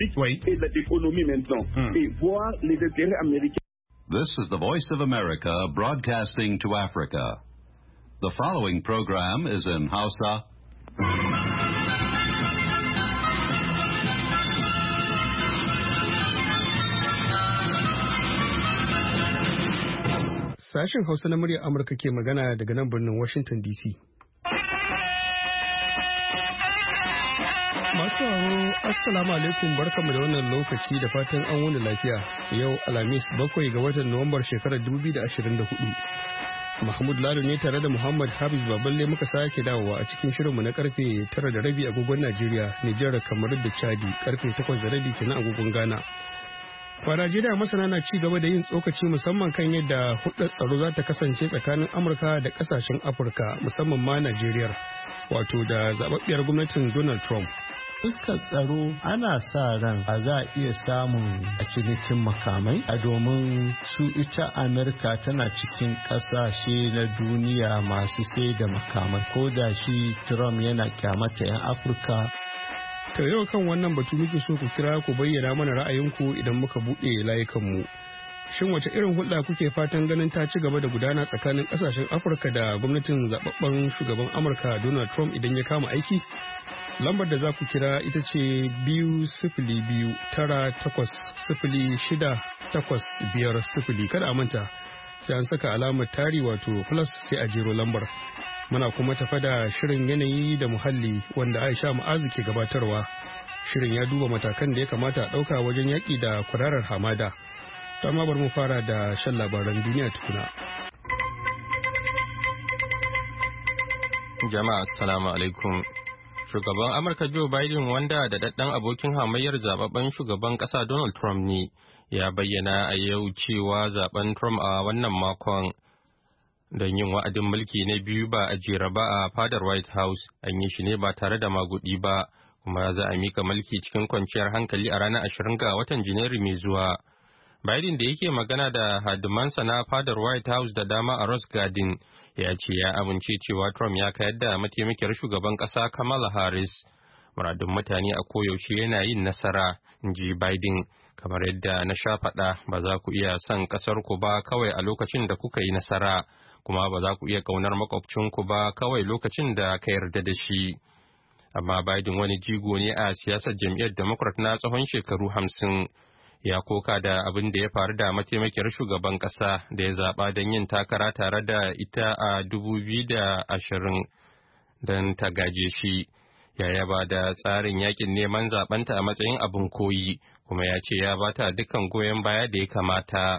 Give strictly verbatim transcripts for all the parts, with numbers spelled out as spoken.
Oui. Et de l'économie maintenant. Hmm. Et voir les intérêts américains. This is the Voice of America broadcasting to Africa. The following program is in Hausa. Sashen Hausa na muryar Amurka ke magana daga nan birnin Washington D C. Masu sauraro, Assalamu alaikum, barkamu da wannan lokaci da fatan an wuni lafiya. Yau Alhamis bakwai ga watan Nuwambar shekarar dubu biyu da ashirin da hudu. Mahmud Lalo ne tare da Muhammad Hafiz Baballe muka sake dawowa a cikin shirinmu na karfe tara da rabi agogon Najeriya, Nijar, Kamaru da Chadi, karfe takwas da rabi kenan agogon Ghana. Fa Najeriya masana na ci gaba da yin tsokaci musamman kan yadda hudar tsaro za ta kasance tsakanin Amurka da kasashen Afirka musamman ma Najeriya, wato da zababbiyar gwamnatin Donald Trump. Fuskar tsaro ana sa ran a za a iya samun a cinikin makamai a domin su ita Amurka tana cikin ƙasashe na duniya masu sai da makamai, ko da shi Trump yana kyamata 'yan Afirka. To yau kan wannan batu muke so ku kira ku bayyana mana ra'ayinku idan muka buɗe layukanmu. Shin wace irin hulɗa kuke fatan ganin ta ci gaba da gudana tsakanin ƙasashen Afirka da gwamnatin zababben shugaban Amurka Donald Trump idan ya kama aiki? Lambar da za ku kira ita ce biyu sifili biyu tara takwas sifili shida takwas biyar sifili. Kada a manta sai an saka alamar tari wato plus sai a jero lambar. Muna kuma tafa da shirin yanayi da muhalli wanda Aisha Mu'azu ke gabatarwa. Shirin ya duba matakan da ya kamata a ɗauka wajen yaƙi da kwararar hamada. Ta ma bar mu fara da shan labaran duniya tukuna. Jama'a assalamu alaikum. Shugaban Amurka Joe Biden, wanda da daddan abokin hamayyar zababben shugaban ƙasa Donald Trump ne, ya bayyana a yau cewa zaben Trump a wannan makon don yin wa'adin mulki na biyu ba a jera ba a fadar White House, an yi shi ne ba tare da magudi ba, kuma za a mika mulki cikin kwanciyar hankali a ranar ashirin ga watan Janairu mai zuwa. Biden, da yake magana da hadimansa na fadar White House da dama a Rose Garden, ya ce ya amince cewa Trump ya kayar da mataimakiyar shugaban ƙasa Kamala Harris. Muradun mutane a koyaushe yana yin nasara, in ji Biden, kamar yadda na sha faɗa, ba za ku iya son ƙasar ku ba kawai a lokacin da kuka yi nasara, kuma ba za ku iya ƙaunar makwabcinku ba kawai lokacin da ka yarda da shi. Amma Biden wani jigo ne a siyasar jam'iyyar Democrat na tsawon shekaru hamsin. Ya koka da abin da ya faru da mataimakiyar shugaban ƙasa da ya zaɓa don yin takara tare da ita a dubu biyu da ashirin don ta gaje shi. Ya yaba da tsarin yakin neman zaɓenta a matsayin abin koyi, kuma ya ce ya bata dukkan goyon baya da ya kamata.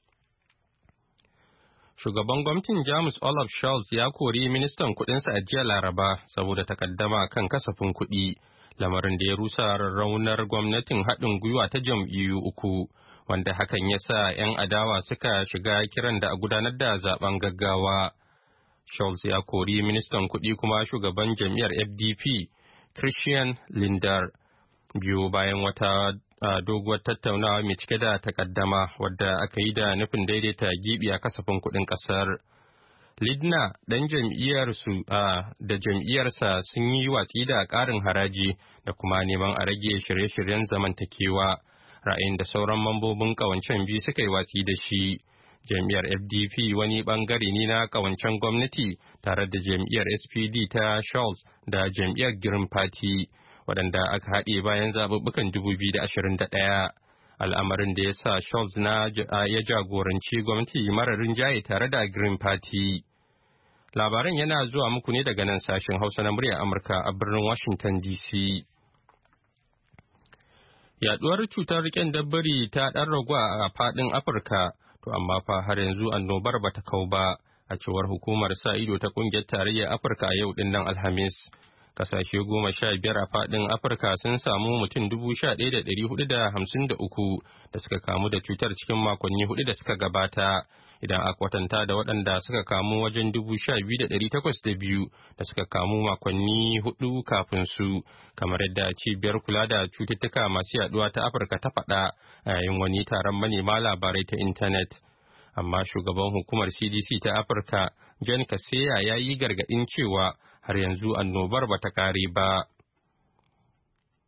Shugaban gwamnatin Jamus Olaf Scholz ya kori ministan kuɗinsa a jiya Laraba saboda takaddama kan kasafin kuɗi. Lamarin da ya rusa raunar gwamnatin haɗin gwiwa ta jam'iyyu uku, wanda hakan ya sa 'yan adawa suka shiga kiran da a gudanar da zaben gaggawa. Scholz ya kori ministan kuɗi kuma shugaban jam'iyyar F D P, Christian Lindner, biyu bayan wata doguwar tattaunawa mai cike da takaddama wadda aka yi da nufin daidaita gibi a kasafin kuɗin ƙasar. Lidna ɗan jam'iyyarsu da jam'iyyarsa sun yi watsi da ƙarin haraji da kuma neman a rage shirye-shiryen zamantakewa, ra'ayin da sauran mambobin ƙawancen biyu suka yi watsi da shi. Jam'iyyar F D P wani ɓangare ne na ƙawancen gwamnati tare da jam'iyyar S P D ta Scholz da jam'iyyar Green Party, waɗanda aka haɗe bayan zaɓuɓɓukan dubu biyu da ashirin da ɗaya. Al'amarin da ya sa Scholz na ya jagoranci gwamnati mara rinjaye tare da Green Party. Labaran yana zuwa muku ne daga nan sashen Hausa na muryar Amurka a birnin Washington D C. Yaduwar cutar riƙen dabbari ta ɗan ragu a faɗin Afirka, to amma fa har yanzu annobar bata kau ba, a cewar hukumar sa ido ta ƙungiyar tarayyar Afirka a yau ɗinnan Alhamis. Kasashe goma sha biyar a faɗin Afirka sun samu mutum dubu sha ɗaya da ɗari hudu da hamsin da uku da suka kamu da cutar cikin makonni hudu da suka gabata, idan aka kwatanta da waɗanda suka kamu wajen dubu sha biyu da ɗari takwas da biyu da suka kamu makonni hudu kafin su, kamar yadda cibiyar kula da cututtuka masu yaduwa ta Afirka ta faɗa a yayin wani taron manema labarai ta intanet. Amma shugaban hukumar C D C ta Afirka, John Kaseya, ya yi gargaɗin cewa har yanzu annobar ba ta kare ba.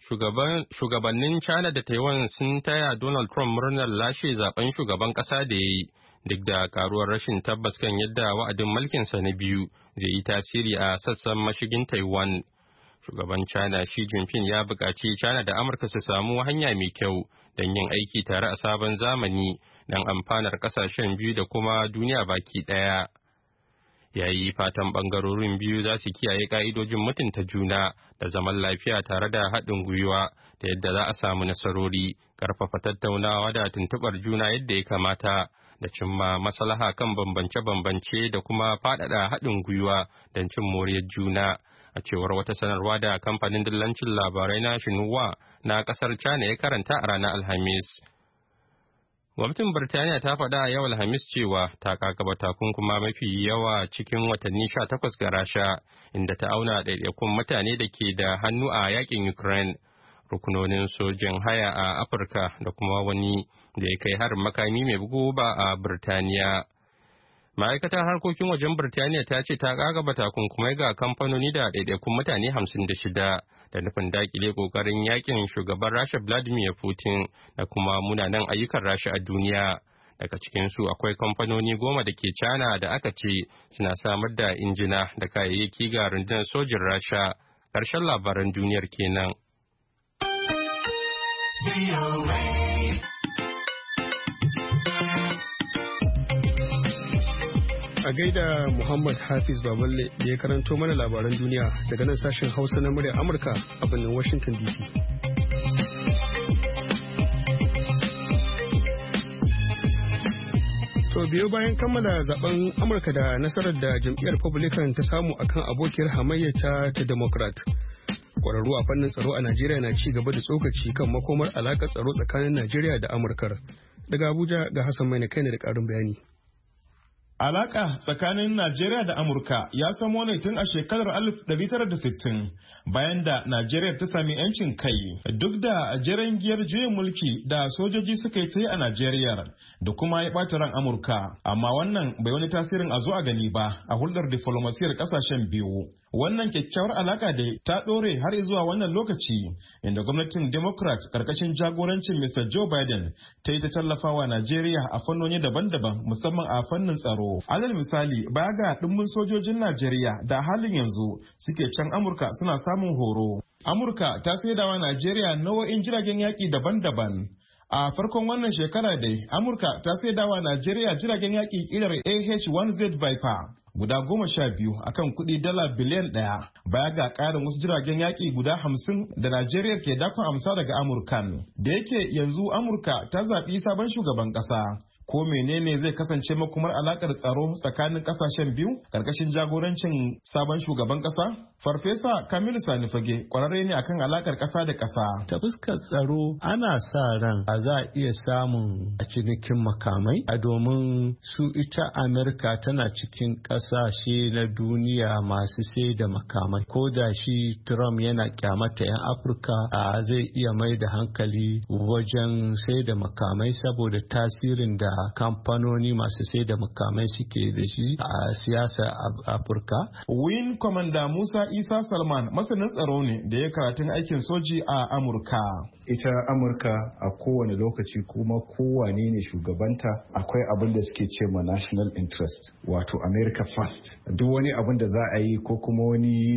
shugabannin China da Taiwan sun taya Donald Trump murnar lashe zaben shugaban ƙasa da ya yi, duk da karuwar rashin tabbas kan yadda wa'adin mulkinsa na biyu zai yi tasiri a sassan mashigin Taiwan. Shugaban China Xi Jinping ya buƙaci China da Amurka su samu hanya mai kyau don yin aiki tare a sabon zamani don amfanar ƙasashen biyu da kuma duniya baki ɗaya. Ya yi fatan ɓangarorin biyu za su kiyaye ƙa'idojin mutunta juna da zaman lafiya tare da haɗin gwiwa da yadda za a samu nasarori, ƙarfafa tattaunawa da tuntuɓar juna yadda ya kamata, da cimma maslaha kan bambance-bambance da kuma faɗaɗa haɗin gwiwa don cin moriyar juna, a cewar wata sanarwa da kamfanin dillancin labarai na Xinhua na ƙasar China ya karanta a ranar Alhamis. Gwamnatin Birtaniya ta faɗa a yau Alhamis cewa ta kakaba takunkuma mafi yawa cikin watanni sha takwas ga Rasha, inda ta auna ɗaiɗaikun mutane da ke da hannu a yakin Ukraine, rukunonin sojin haya a Afirka da kuma wani da ya kai harin makami mai bugu ba a Birtaniya. Ma'aikatar harkokin wajen Birtaniya ta ce ta kakaba takunkumai ga kamfanoni da ɗaiɗaikun mutane hamsin da shida. Da nufin dakile kokarin yakin shugaban Rasha Vladimir Putin da kuma munanan ayyukan Rasha a duniya. Daga cikinsu akwai kamfanoni goma da ke China da aka ce suna samar da injina da kayayyaki ga rundunar sojin Rasha. Ƙarshen labaran duniyar kenan. A gaida Muhammad Hafiz Baballe da ya karanto mana labaran duniya daga nan sashen Hausa na muryar Amurka a birnin Washington D C. To biyo bayan kammala zaben Amurka da nasarar da jam'iyyar Republican ta samu akan abokiyar hamayyata ta Democrat. Kwararru a fannin tsaro a Najeriya na ci gaba da tsokaci kan makomar alaƙar tsaro tsakanin Najeriya da Amurkar. Daga Abuja ga Hassan Mai kai ne da ƙarin bayani. Alaka tsakanin Najeriya da Amurka ya samo ne tun a shekarar alif ɗari tara da sittin bayan da Najeriya ta sami 'yancin kai, duk da jeren giyar juyin mulki da sojoji suka yi tsaye a Najeriya da kuma ya ɓata ran Amurka. Amma wannan bai wani tasirin a zo a gani ba a hulɗar diflomasiyar ƙasashen biyu. Wannan kyakkyawar alaka da ta ɗore har zuwa wannan lokaci, inda gwamnatin Democrat ƙarƙashin jagorancin Mister Joe Biden ta yi ta tallafawa Najeriya a fannoni daban-daban, musamman a fannin tsaro. Alal misali, baya ga ɗimbin sojojin Najeriya da halin yanzu suke can Amurka suna samun horo. Amurka ta saidawa Najeriya nau'o'in jiragen yaƙi daban-daban. A farkon wannan shekara dai, Amurka ta saidawa Najeriya jiragen yaƙi ƙirar A H one Z Viper guda goma sha biyu akan kuɗi dala biliyan ɗaya, baya ga ƙarin wasu jiragen yaƙi guda hamsin da Najeriya ke dakon amsa daga Amurkan. Da yake yanzu Amurka ta zaɓi sabon shugaban ƙasa. Ko menene zai kasance makumar alakar tsaro tsakanin kasashen biyu karkashin jagorancin sabon shugaban kasa? Farfesa Kamilu Sani Fage kwararre ne akan alakar kasa da kasa. Ta fuskar tsaro ana sa ran a za a iya samun a cinikin makamai a domin su ita Amerika tana cikin kasashe na duniya masu sai da makamai. Ko da shi Trump yana kyamata 'yan Afirka a zai iya mai da hankali wajen sai da makamai saboda tasirin da kamfanoni masu sai da makamai suke da shi a siyasar Afirka. Wing Commander Musa Isa Salman masanin tsaro ne da ya karatun aikin soji a Amurka. Ita Amurka a kowane lokaci kuma kowane ne shugabanta akwai abin da suke ce ma national interest, wato America first. Duk wani abin da za a yi ko kuma wani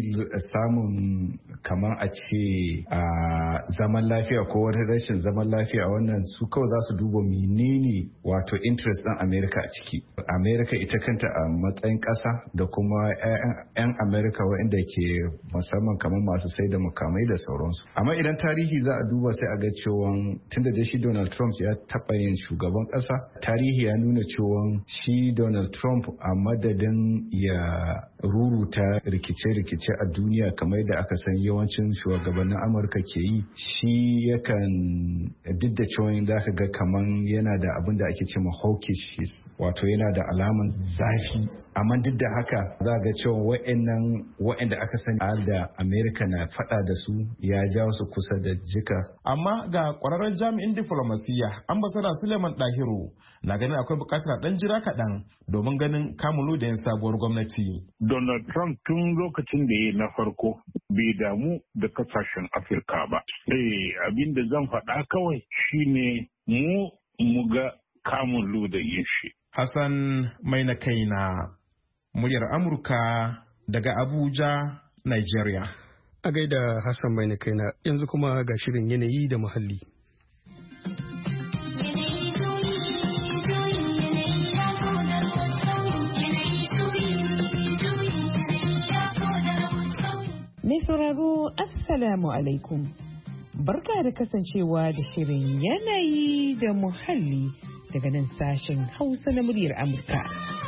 samun kamar a ce a zaman lafiya ko wani rashin zaman lafiya, wannan su kawai za su duba menene wato interest ɗin America a ciki. America ita kanta a matsayin ƙasa da kuma 'yan America waɗanda ke musamman kamar masu sai da makamai da sauransu. Amma idan tarihi za a duba sai a ga cewa tunda da shi Donald Trump ya taɓa yin shugaban ƙasa, tarihi ya nuna cewa shi Donald Trump a madadin ya ruruta rikice-rikice a duniya kamar da aka san yawancin shugabannin Amurka ke yi, shi yakan duk da cewa za ka ga kamar yana da abin da ake ce ma hawkish, wato yana da alaman zafi, amma duk da haka za ga cewa wa'annan wa'anda aka sani da Amerika na faɗa da su ya jawo su kusa da jika. Amma ga ƙwararren jami'in diflomasiyya ambasada Suleiman Dahiru na ganin akwai buƙatar ɗan jira kaɗan domin ganin kamulu da yin sabuwar gwamnati. Donald Trump tun lokacin da ya na farko bai damu da kasashen Afirka ba. Eh, abin da zan faɗa kawai shine mu mu ga kamun ludayin shi. Hassan mai na kai na muryar Amurka daga Abuja, Nigeria. A gaida Hassan mai na kai na, yanzu kuma ga shirin yanayi da muhalli. Mai sauraro Assalamu alaikum. Barka da kasancewa da shirin yanayi da muhalli daga nan sashen Hausa na muryar Amurka.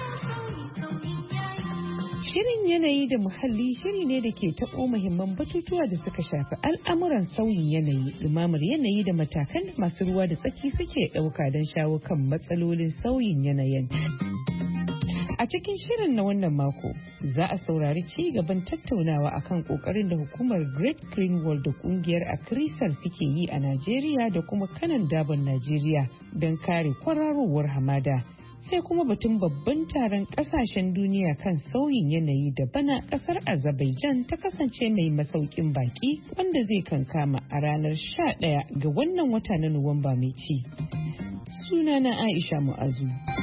Shirin yanayi da muhalli shiri ne da ke taɓo muhimman batutuwa da suka shafi al'amuran sauyin yanayi, ɗumamar yanayi da matakan da masu ruwa da tsaki suke ɗauka don shawo kan matsalolin sauyin yanayin. A cikin shirin na wannan mako za a saurari ci gaban tattaunawa akan kokarin da hukumar Great Green Wall da kungiyar Akrisal suke yi a Najeriya da kuma kanan daban Najeriya don kare kwararowar hamada. Sai kuma batun babban taron kasashen duniya kan sauyin yanayi da bana kasar Azerbaijan ta kasance mai masaukin baki wanda zai kankama a ranar sha ɗaya ga wannan wata na Nuwamba mai ci. Sunana Aisha Mu'azu.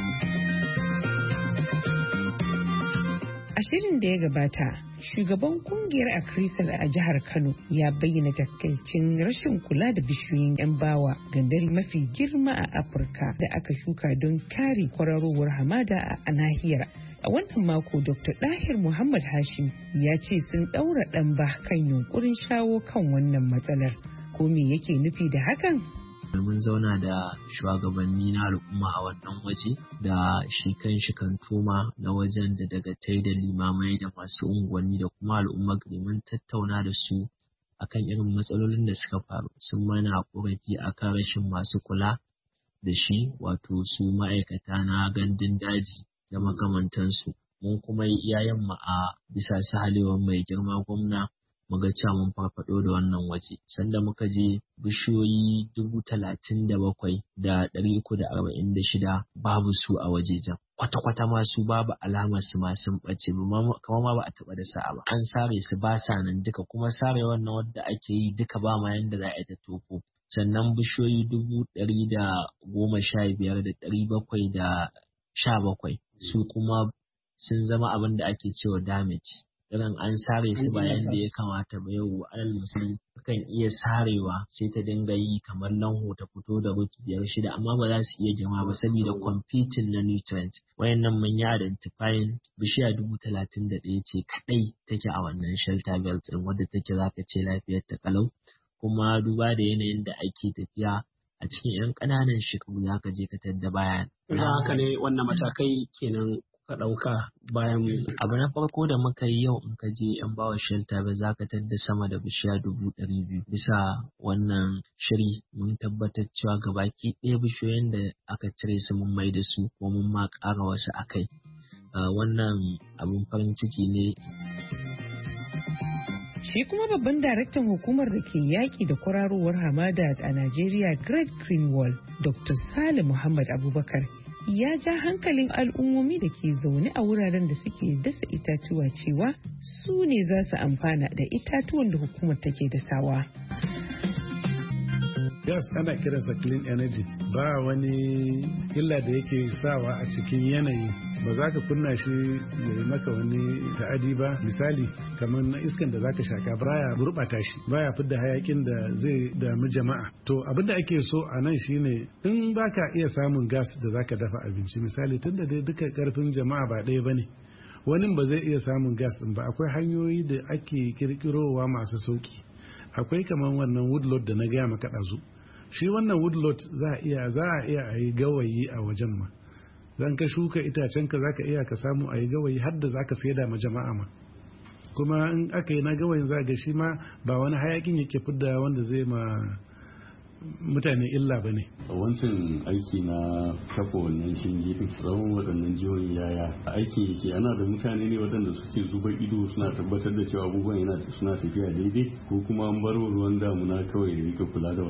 A shirin da ya gabata, shugaban kungiyar Akrisal a jihar Kano ya bayyana takaicin rashin kula da bishiyoyin 'yan bawa, gandari mafi girma a Afirka da aka shuka don kare kwararowar hamada a nahiyar. A wannan mako, Doctor Dahir Muhammad Hashim ya ce sun ɗaura ɗan ba kan yunkurin shawo kan wannan matsalar. Ko me yake nufi da hakan? Mun zauna da shugabanni na al'umma a wannan waje da shi kan shi kantoma na wajen da daga tai da limamai da masu unguwanni da kuma al'umma domin tattauna da su akan irin matsalolin da suka faru. Sun mana korafi akan rashin masu kula da shi, wato su ma'aikata na gandun daji da makamantansu. Mun kuma yi iyayen mu a bisa sahalewar mai girma gwamna muga cewa mun farfado da wannan waje. Sanda muka je bishiyoyi dubu talatin da bakwai da ɗari uku da arba'in da shida babu su a wajejen. Kwata-kwata ma su babu alamar su ma sun ɓace, kamar ma ba a taɓa da sa'a ba. An sare su ba sa nan duka, kuma sare wannan wadda ake yi duka ba ma yanda za a yi ta toko. Sannan bishiyoyi dubu ɗari da goma sha biyar da ɗari bakwai da sha bakwai su kuma sun zama abin da ake cewa damage. Irin an sare su bayan da ya kamata ba. Yau alal misali kan iya sarewa sai ta dinga yi kamar lanho ta fito da root biyar shida, amma ba za su iya girma ba saboda competing na nutrient. Wayannan mun yi identifying bishiya dubu talatin da ɗaya ce kadai take a wannan shelter belt din, wadda take zaka ce lafiyar ta kalau. Kuma duba da yanayin da ake tafiya a cikin yan ƙananan shekaru zaka je ka tadda bayan. Idan haka ne wannan matakai kenan ka ɗauka bayan. Abu na farko da muka yi yau, in ka je yan bawa shelter ba za ka tadda sama da bishiya dubu ɗari biyu. Bisa wannan shiri mun tabbatar cewa gabaki ɗaya bishiyoyin da aka cire su mun mai da su, ko mun ma ƙara wasu a kai. Wannan abin farin ciki ne. Shi kuma babban daraktan hukumar da ke yaƙi da kwararowar hamada a Najeriya, Great Green Wall, Doctor Sale Muhammad Abubakar, ya ja hankalin al'ummomi da ke zaune a wuraren da suke dasa itatuwa cewa su ne za su amfana da itatuwan da hukumar take dasawa. Gas ana kiransa clean energy, ba wani illa da yake sawa a cikin yanayi. Ba za ka kunna shi ya maka wani ta'adi ba. Misali kamar na iskan da za ka shaka baya gurɓata shi, baya fidda hayakin da zai dami jama'a. To abinda ake so a nan shine in ba ka iya samun gas da za ka dafa abinci, misali tunda dai duka karfin jama'a ba ɗaya ba ne, wani ba zai iya samun gas ɗin ba. Akwai hanyoyi da ake kirkirowa masu sauki. Akwai kamar wannan woodlot da na gaya maka ɗazu. Shi wannan woodlot za a iya za a iya a yi gawayi a wajen ma. Zan ka shuka itacen ka zaka iya ka samu a yi gawayi har da zaka saida ma jama'a ma. Kuma in aka yi na gawayin za ga shi ma ba wani hayakin yake fidda wanda zai ma mutane illa ba ne. A wancan aiki na kafa wannan shinge din tsawon waɗannan jihohin yaya aikin yake, ana da mutane ne waɗanda suke zuba ido suna tabbatar da cewa abubuwan yana suna tafiya daidai, ko kuma an bar ruwan damuna kawai ya rika kula da wannan?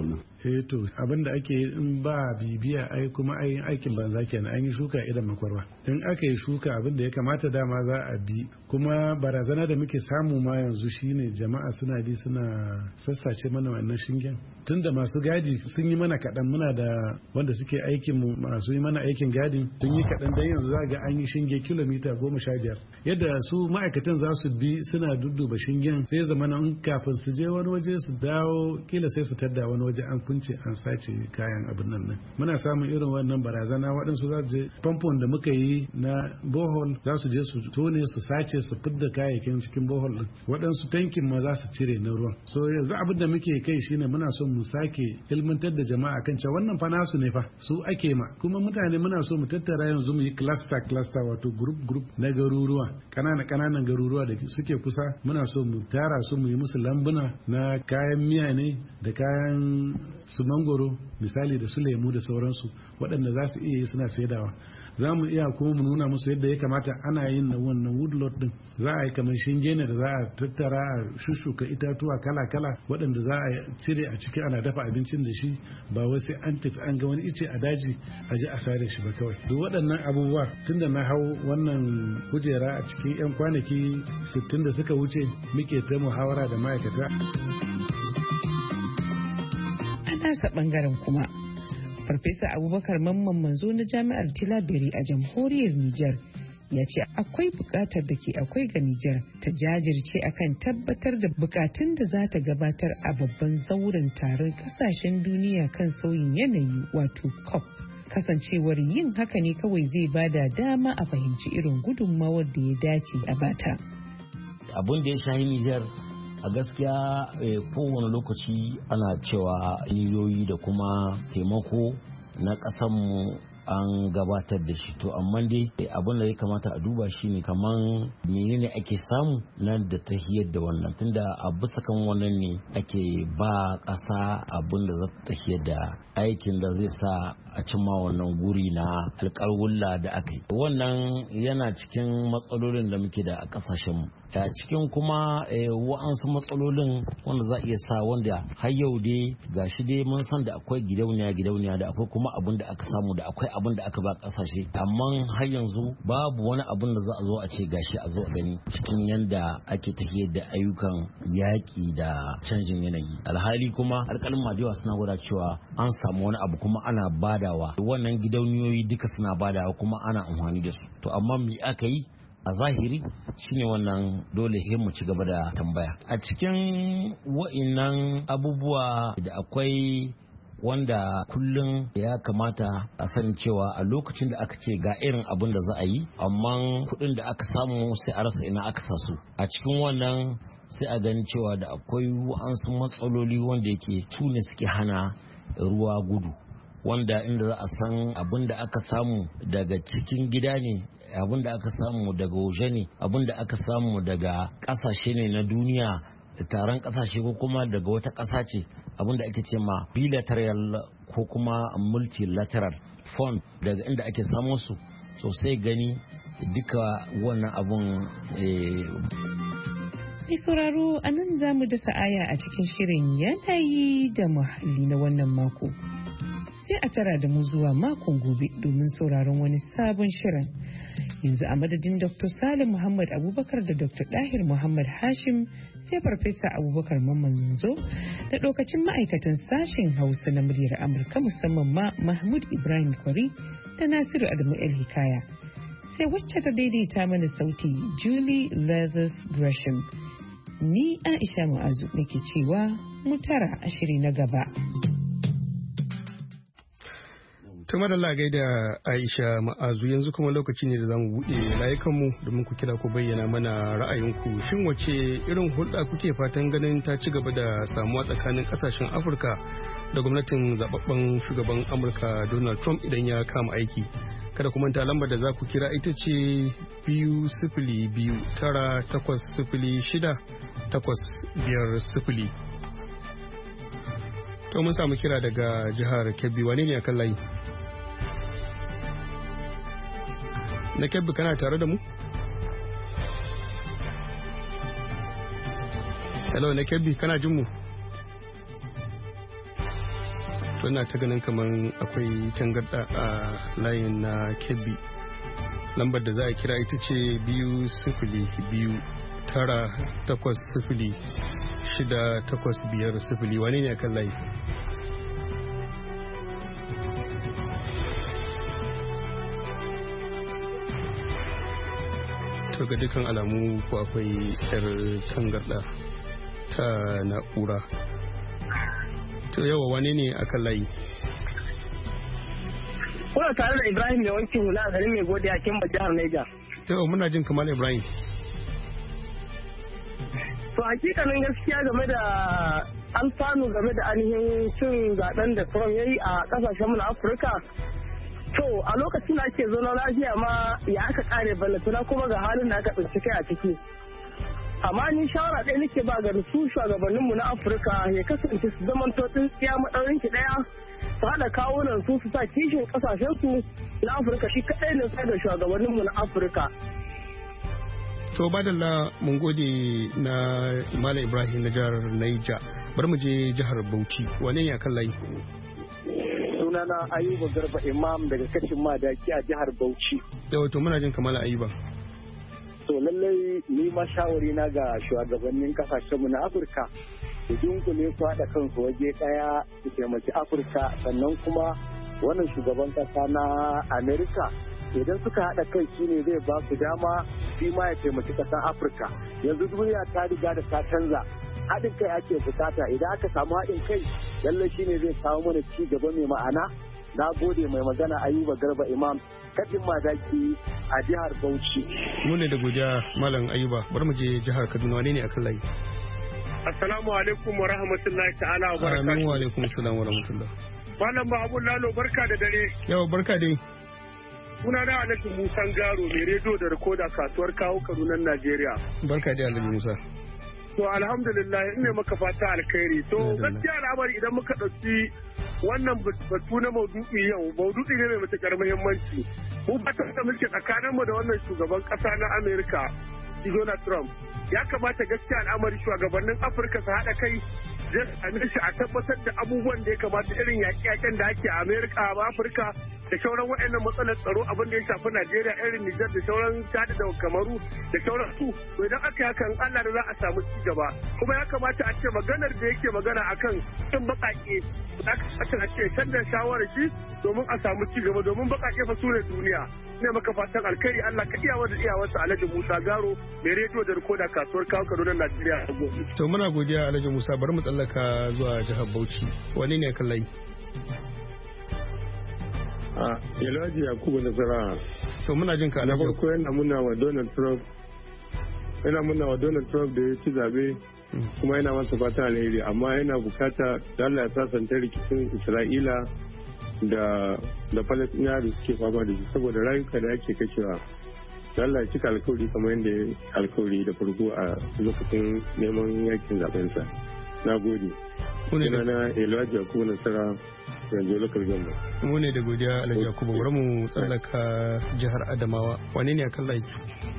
eh to abin da ake in ba bibiya ai kuma ai aikin banza kenan, an yi shuka idan makwarwa. In aka yi shuka abin da ya kamata dama za a bi, kuma barazana da muke samu ma yanzu shine jama'a suna bi suna sassace mana wannan shingen. Tunda masu gadi sun yi mana kaɗan, muna da wanda suke aikin mu masu yi mana aikin gadin sun yi kaɗan, dan yanzu za ga an yi shinge kilomita goma sha biyar. Yadda su ma'aikatan za su bi suna dudduba shingen, sai zamana in kafin su je wani waje su dawo kila sai su tadda wani waje an kunce an sace kayan abin nan nan. Muna samun irin wannan barazana, waɗansu za su je famfon da muka yi na bohol za su je su tone su sace su fidda kayayyakin cikin bohol din, waɗansu tankin ma za su cire na ruwan. So yanzu abin da muke kai shine muna son mu sake ilmantar da jama'a kan cewa wannan fa nasu ne fa, su ake ma, kuma mutane muna so mu tattara yanzu mu yi cluster cluster wato group group na garuruwa, kanana kananan garuruwa da suke kusa, muna so mu tara su mu yi musu lambuna na kayan miya ne da kayan su mangoro misali da su lemu da sauransu, waɗanda za su iya yi suna saidawa. Za mu iya kuma mu nuna musu yadda ya kamata ana yin na wannan woodlot din. Za a yi kamar shinge ne da za a tattara a shushuka itatuwa kala-kala waɗanda za a cire a ciki ana dafa abincin da shi, ba wai sai an tafi an ga wani ice a daji a je a sare shi ba kawai. Duk waɗannan abubuwa tunda na hau wannan kujera a cikin 'yan kwanaki sittin da suka wuce muke ta muhawara da ma'aikata. A nasa ɓangaren kuma Farfesa Abubakar Mamman Manzo na Jami'ar Tilaberi a Jamhuriyar Nijar ya ce akwai bukatar da ke akwai ga Nijar ta jajirce akan tabbatar da bukatun da za ta gabatar a babban zauren taron kasashen duniya kan sauyin yanayi wato COP. Kasancewar yin haka ne kawai zai bada dama a fahimci irin gudunmawar da ya dace a bata. Abun da ya shahi Nijar a gaskiya kowane lokaci ana cewa niyoyi da kuma taimako na ƙasanmu an gabatar da shi, to amma dai abin da ya kamata a duba shi ne kaman menene ake samu nan da ta hiyar da wannan, tunda a bisa kan wannan ne ake ba ƙasa abin da za ta hiyar da aikin da zai sa a cimma wannan guri na alƙalwulla da aka yi. Wannan yana cikin matsalolin da muke da a ƙasashenmu. A cikin kuma wa'ansu matsalolin wanda za a iya sa wanda har yau dai gashi dai mun san da akwai gidauniya gidauniya da akwai kuma abin da aka samu da akwai abin da aka ba kasashe, amma har yanzu babu wani abin da za a zo a ce gashi a zo a gani cikin yanda ake tafiyar da ayyukan yaƙi da canjin yanayi. Alhali kuma alƙalin madewa suna gwada cewa an samu wani abu kuma ana badawa, wannan gidauniyoyi duka suna badawa kuma ana amfani da su. To amma me aka yi a zahiri shine wannan dole he mu ci gaba da tambaya. A cikin wa'innan abubuwa da akwai wanda kullum ya kamata a sani cewa a lokacin da aka ce ga irin abin da za a yi, amma kuɗin da aka samu sai a rasa ina aka sa su. A cikin wannan sai a gani cewa da akwai wa'ansu matsaloli wanda yake tune suke hana ruwa gudu, wanda inda za a san abin da aka samu daga cikin gida ne, abin da aka samu daga waje ne, abin da aka samu daga kasashe ne na duniya, taron kasashe ko kuma daga wata kasa ce, abin da ake ce ma bilateral ko kuma multilateral fund, daga inda ake samu su sosai gani duka wannan abun. Mai sauraro a nan za mu dasa aya a cikin shirin yanayi da muhalli na wannan mako. Sai a tara da mu zuwa makon gobe domin sauraron wani sabon shirin. Yanzu a madadin Doctor Salim Muhammad Abubakar da Doctor Dahir Muhammad Hashim, sai Farfesa Abubakar Mamman Manzo da lokacin ma'aikatan sashen Hausa na muryar Amurka, musamman ma Mahmud Ibrahim Kwari da Nasiru Adamu El Hikaya. Sai wacce ta daidaita mana sauti Julie Leathers Gresham. Ni Aisha Mu'azu nake cewa mu tara a shiri na gaba. ta madalla gaida Aisha Ma'azu, yanzu kuma lokaci ne da zamu buɗe layukanmu domin ku kira ku bayyana mana ra'ayinku. Shin wace irin hulɗa kuke fatan ganin ta ci gaba da samuwa tsakanin ƙasashen Afirka da gwamnatin zababben shugaban Amurka Donald Trump idan ya kama aiki? Kada ku manta lambar da za ku kira ita ce biyu sifili biyu tara takwas sifili shida takwas biyar sifili. To mun samu kira daga jihar Kebbi, wane ne akan layi? Na Kebbi, kana tare da mu? Hello na Kebbi, kana jin mu? ina ta ganin kamar akwai tangarda a layin na Kebbi. Lambar da za a kira ita ce biyu sifili biyu tara takwas sifili shida takwas biyar sifili. Wane ne akan layi? To ga dukkan alamu ko akwai yar tangarda ta na'ura. To yawa wane ne akan layi? Kuna tare da Ibrahim da wankin hula a garin mai gode a Kimba jihar Niger. To muna jin kamar Ibrahim. To hakikanin gaskiya game da alfanu game da ainihin cin zaben da Trump ya yi a kasashen mu na Afirka. To a lokacin da ake zaune lafiya ma ya aka kare ballatuna kuma ga halin da aka tsinci kai a ciki. Amma ni shawara ɗaya nake ba ga su shugabanninmu na Afirka ya kasance su zaman tsintsiya maɗaurin ki ɗaya su haɗa kawunan su su sa kishin ƙasashen su na Afirka shi kaɗai ne sai da shugabanninmu na Afirka. To badalla mun gode na Malam Ibrahim na jihar Niger. Bari mu je jihar Bauchi. Wane ne akan layi? Sunana Ayuba Garba Imam daga kashin madaki a jihar Bauchi. Da wato muna jin kamar Ayuba. To lallai ni ma shawari na ga shugabannin kasashenmu na Afirka su dunkule su haɗa kansu waje ɗaya su taimaki Afirka, sannan kuma wannan shugaban ƙasa na Amerika idan suka haɗa kai shi ne zai ba su dama shi ma ya taimaki ƙasar Afirka. Yanzu duniya ta riga da ta canza, haɗin kai ake bukata. Idan aka samu haɗin kai lallai shi ne zai kawo mana ci gaba mai ma'ana. Na gode mai magana Ayuba Garba Imam kafin madaki a jihar Bauchi. Mu ne da godiya Malam Ayuba. Bari mu je jihar Kaduna. Wane ne akan layi? Assalamu alaikum wa rahmatullahi ta'ala wa barakatuhu. Amin wa alaikum assalam wa rahmatullah. Malam Bahabu Lalo barka da dare. Yawa barka dai. Suna da Alhaji Musa Garo mai rediyo da rikoda kasuwar kawo Kaduna Najeriya. Barka dai Alhaji Musa. To alhamdulillah ina maka fata alkhairi. To gaskiya al'amari idan muka ɗauki wannan batu na maudu'i yau, maudu'i ne mai matuƙar muhimmanci. Mu fatan da muke tsakaninmu da wannan shugaban ƙasa na Amerika, Donald Trump. Ya kamata gaskiya al'amari shugabannin Afirka su haɗa kai zai same shi a tabbatar da abubuwan da ya kamata irin yaƙe-yaƙen da ake a Amerika a Afirka da sauran waɗannan matsalar tsaro abin da ya shafi Najeriya irin Nijar da sauran Chad da Kamaru da sauran su. To idan aka yi hakan Allah da za a samu ci gaba. Kuma ya kamata a ce maganar da yake magana akan cin baƙaƙe ya kamata a ce canza shawarar shi domin a samu ci gaba domin baƙaƙe fa su ne duniya. Ne maka fatan alkhairi Allah ka iya wa da iyawarsa Alhaji Musa Garo mai rediyo da rikoda kasuwar kawo Kaduna Najeriya. To muna godiya Alhaji Musa, bari mu tsallaka zuwa jihar Bauchi. Wani ne kan layi? a Elijah Yakubu Nasara. To muna jin ka na farko yana muna wa Donald Trump yana muna wa Donald Trump da ya ci zabe kuma yana masa fata alheri, amma yana bukata da Allah ya sasanta rikicin Isra'ila da da Palestina da suke fama da shi saboda rayuka da ake kashewa. Da Allah ya cika alkawari kamar yadda ya alkawari da farko a lokacin neman yakin zabensa. Na gode. Ina na Elijah Yakubu Nasara. Mu ne da godiya Alhaji Yakubu. Bari mu tsallaka jihar Adamawa. Wane ne akan layi?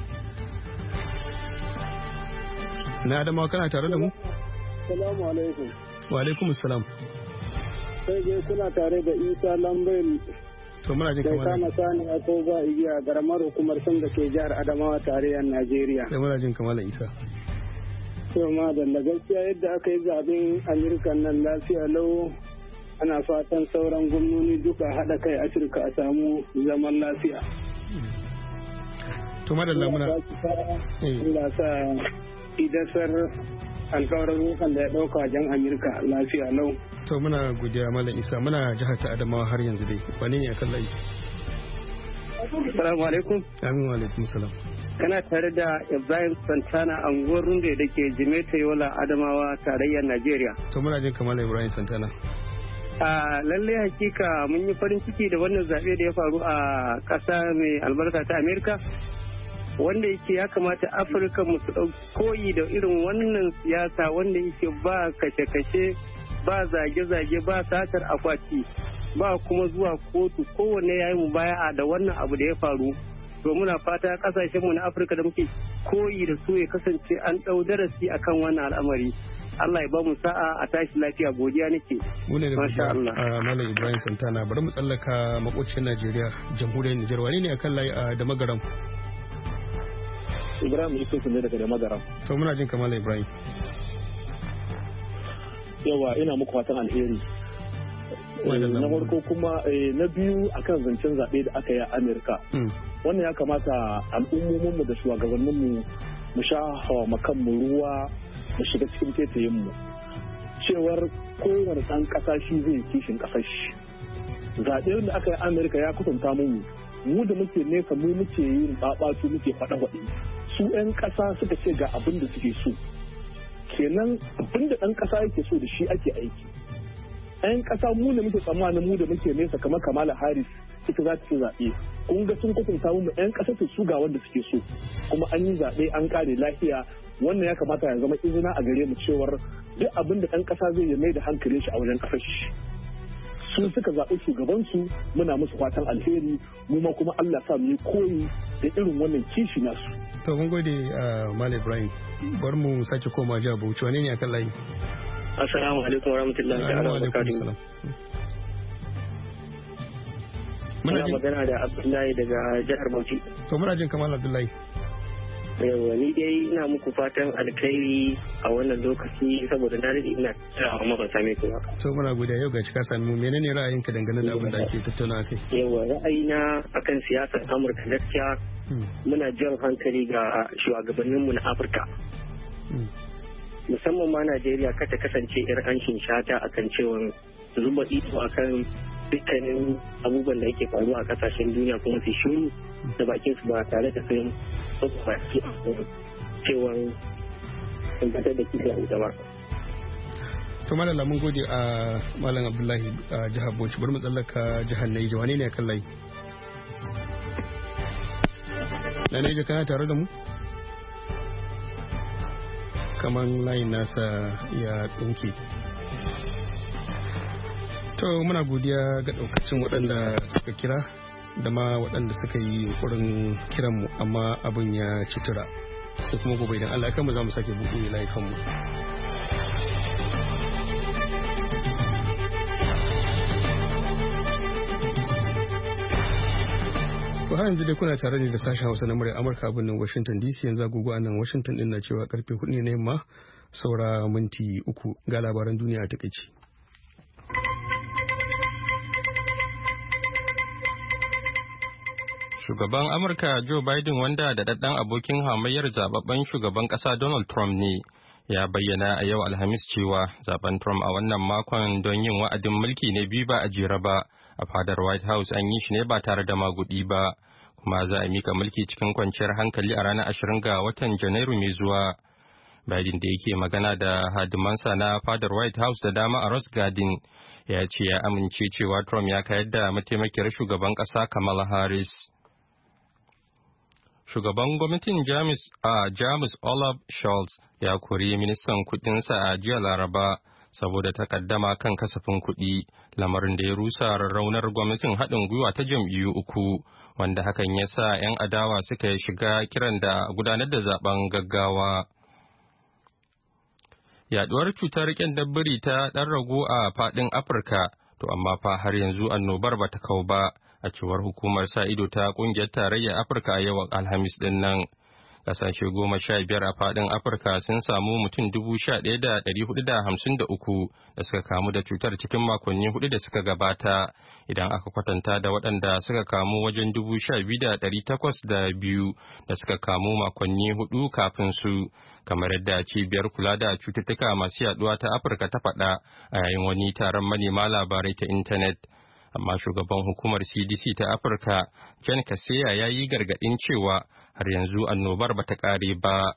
Na Adamawa kana tare da mu? Assalamu alaikum. Wa alaikum assalam. Sai dai kuna tare da Isa Lambayin. To muna jin kamar. Sai kama sani a ko ba igiya garamar hukumar sun da ke jihar Adamawa tarayyar Najeriya. Sai muna jin kamar Isa. To ma da gaskiya yadda aka yi zaben Amurka nan lafiya lau, ana fatan sauran gwamnoni duka haɗa kai Afirka a samu zaman lafiya. To madalla muna Allah sa idasar alkawarin rukan da ya ɗauka jan Amurka lafiya lau. To muna godiya Malam Isa, muna jihar ta Adamawa har yanzu dai. Wane ne akan layi? Assalamu alaikum. Amin wa alaikum salam. Kana tare da Ibrahim Santana anguwar Runde da ke Jimeta Yola Adamawa tarayyar Najeriya. To muna jin kamar Ibrahim Santana. A lalle hakika mun yi farin ciki da wannan zaɓe da ya faru a ƙasa mai albarka ta Amerika, wanda yake ya kamata Afirka mu su ɗau koyi da irin wannan siyasa wanda yake ba kashe-kashe, ba zage-zage, ba satar akwati, ba kuma zuwa kotu. Kowanne ya yi mu baya da wannan abu da ya faru. To muna fata kasashenmu na Afirka da muke koyi da su ya kasance an ɗau darasi akan wannan al'amari. Allah ya ba mu sa'a a tashi lafiya godiya nake. Mu ne da Masha Allah. Malam Ibrahim Santana bari mu tsallaka makocin Najeriya jamhuriyar Nijar wani ne akan layi a da magaram? Ibrahim Yusuf ne daga da magaram. To muna jin kamar Ibrahim. Yawa ina muku fatan alheri. Na farko kuma na biyu akan zancen zaɓe da aka yi a Amerika. Wannan ya kamata al'ummominmu da shugabanninmu mu sha hawa makanmu ruwa mu shiga cikin tetayinmu. Cewar kowane ɗan ƙasa shi zai kishin ƙasar shi. Zaɓe da aka yi a Amerika ya kusanta mu mu da muke nesa mu muke yin ɓaɓatu muke faɗa-faɗi. Su 'yan ƙasa suka ce ga abin da suke so. Kenan abin da ɗan ƙasa yake so da shi ake aiki. 'yan ƙasa mu da muke tsammanin mu da muke nesa kamar Kamala Harris ita za ta ci zaɓe kun ga sun kwatanta mu 'yan ƙasa su ga wanda suke so kuma an yi zaɓe an ƙare lafiya wannan ya kamata ya zama izina a gare mu cewar duk abin da ɗan ƙasa zai mai da hankalin shi a wajen ƙasar shi su suka zaɓi shugabansu muna musu fatan alheri mu ma kuma Allah sa mu yi koyi da irin wannan kishi nasu. To mun gode Malam Ibrahim bar mu sake koma jiya Bauchi wane ne akan layi? Assalamu alaikum warahmatullahi wabarakatuh. Muna magana da Abdullahi daga jihar Bauchi. To muna jin kamar Abdullahi. Yawa ni dai ina muku fatan alkhairi a wannan lokaci saboda na daɗe ina tsaya amma ban same ku ba. To muna godiya yau gashi ka sami mu menene ra'ayinka dangane da abin da ake tattauna kai? Yawa ra'ayina akan siyasar Amurka gaskiya muna jan hankali ga shugabanninmu na Afirka. Musamman ma Najeriya kata kasance yar anshin shata akan cewa zuba ido akan dukkanin abubuwan da yake faruwa a kasashen duniya kuma su shiru da bakin su ba tare da sun tsoka baki a cewa sun fitar da kisa a ba. To malala mun gode a Malam Abdullahi a jihar Bauchi bari mu tsallaka jihar Naija wane ne a kan layi? Na Naija kana tare da mu? Kamar layin nasa ya tsinke. To muna godiya ga daukacin waɗanda suka kira da ma waɗanda suka yi yunkurin kiranmu amma abin ya citura sai kuma gobe idan Allah kanmu za mu sake buɗe layukanmu. To har yanzu dai kuna tare ne da sashen Hausa na murya Amurka a birnin Washington D C yanzu agogo a nan Washington din na cewa karfe hudu ne na yamma saura minti uku ga labaran duniya a takaice. Shugaban Amurka Joe Biden wanda da daddan abokin hamayyar zababben shugaban kasa Donald Trump ne ya bayyana a yau Alhamis cewa zaben Trump a wannan makon don yin wa'adin mulki ne biyu ba a jere ba a fadar White House an yi shi ne ba tare da magudi ba kuma za a mika mulki cikin kwanciyar hankali a ranar ashirin ga watan Janairu mai zuwa. Biden da yake magana da hadimansa na fadar White House da dama a Rose Garden ya ce ya amince cewa Trump ya kayar da mataimakiyar shugaban kasa Kamala Harris. Shugaban gwamnatin Jamus a Jamus Olaf Scholz ya kori ministan kudinsa a jiya Laraba saboda takaddama kan kasafin kuɗi, lamarin da ya rusa raunar gwamnatin haɗin gwiwa ta jam'iyyu uku, wanda hakan ya sa 'yan adawa suka shiga kiran da gudanar da zaben gaggawa. Yaduwar cutar ƙyandabbiri ta ɗan ragu a faɗin Afirka, to amma fa har yanzu annobar ba ta kau ba. A cewar hukumar sa ido ta kungiyar tarayyar Afirka a yau Alhamis din nan. Kasashe goma sha biyar a fadin Afirka sun samu mutum dubu sha ɗaya da ɗari hudu da hamsin da uku da suka kamu da cutar cikin makonni hudu da suka gabata, idan aka kwatanta da waɗanda suka kamu wajen dubu sha biyu da ɗari takwas da biyu da suka kamu makonni hudu kafin su, kamar yadda cibiyar kula da cututtuka masu yaduwa ta Afirka ta faɗa a yayin wani taron manema labarai ta intanet. Amma shugaban hukumar C D C ta Afirka, Jan Kaseya ya yi gargaɗin cewa har yanzu annobar ba ta ƙare ba.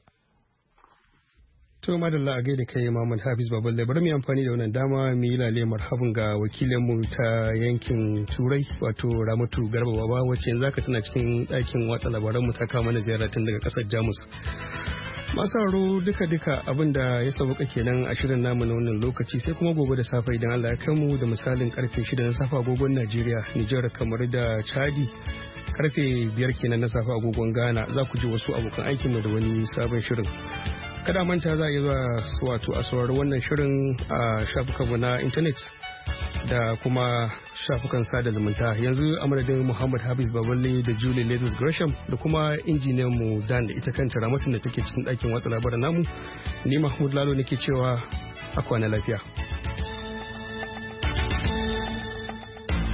To madalla a gaida kai Muhammad Hafiz Baballe bari mu amfani da wannan dama mu yi lale marhabin ga wakilinmu ta yankin Turai wato Ramatu Garba Baba wacce yanzu aka tana cikin ɗakin watsa labaran mu ta kawo mana ziyara tun daga ƙasar Jamus. Masu haro duka-duka abinda ya sauka kenan a shirin namu na wannan lokaci sai kuma gobe da safe idan Allah ya kai mu da misalin karfe shida na safe agogon Najeriya, Nijar, kamar da Chadi karfe biyar kenan na safe agogon Ghana za ku ji wasu abokan aikinmu da wani sabon shirin. Kada manta za a yi zuwa wato a saurari wannan shirin a shafukanmu na intanet da kuma shafukan sada zumunta. Yanzu a madadin Muhammad Hafiz Baballe da Julie Leathers Gresham da kuma injiniyan mu Dan da ita kanta Ramatin da take cikin ɗakin watsa labaran namu. Ni Mahmud Lalo nake cewa a kwana lafiya.